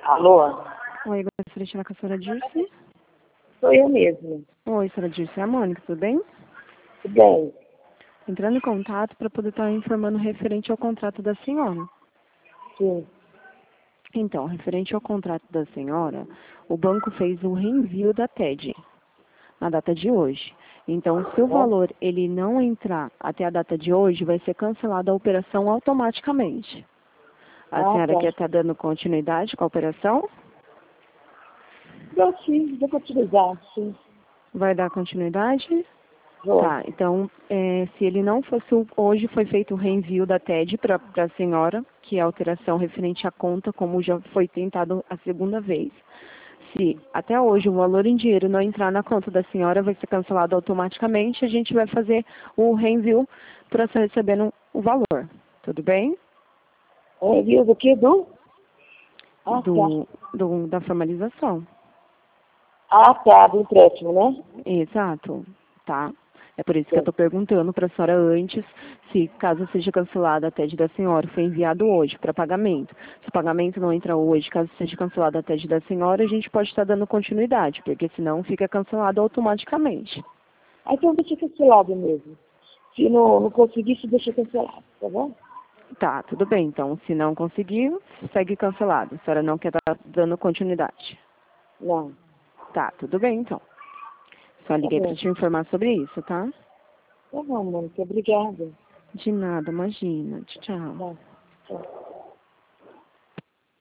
Alô? Oi, gostaria de falar com a senhora Dirce? Sou eu mesmo. Oi, senhora Dirce, é a Mônica, tudo bem? Tudo bem? Entrando em contato para poder estar informando referente ao contrato da senhora. Sim. Então, referente ao contrato da senhora, o banco fez o reenvio da TED na data de hoje. Então, se o valor ele não entrar até a data de hoje, vai ser cancelada a operação automaticamente. A senhora Tá. quer estar dando continuidade com a operação? Eu sim, vou utilizar, sim. Vai dar continuidade? Vou. Tá, então, se ele não fosse, hoje foi feito o reenvio da TED para a senhora, que é a alteração referente à conta, como já foi tentado a segunda vez. Se até hoje o valor em dinheiro não entrar na conta da senhora, vai ser cancelado automaticamente, a gente vai fazer o reenvio para você recebendo o valor. Tudo bem? Viu do que? Tá. Da formalização. Tá, do empréstimo, né? Exato, tá? É por isso que eu estou perguntando para a senhora antes, se caso seja cancelada a TED da senhora, foi enviado hoje para pagamento. Se o pagamento não entra hoje, caso seja cancelada a TED da senhora, a gente pode estar dando continuidade, porque senão fica cancelado automaticamente. Então deixa cancelado mesmo. Se não conseguir, se deixa cancelado, tá bom? Tá, tudo bem. Então, se não conseguir, segue cancelado. A senhora não quer estar dando continuidade. Não. Tá, tudo bem, então. Só liguei para te informar sobre isso, tá? Tá bom, Mônica. Obrigada. De nada, imagina. Tchau. Tá. Tchau.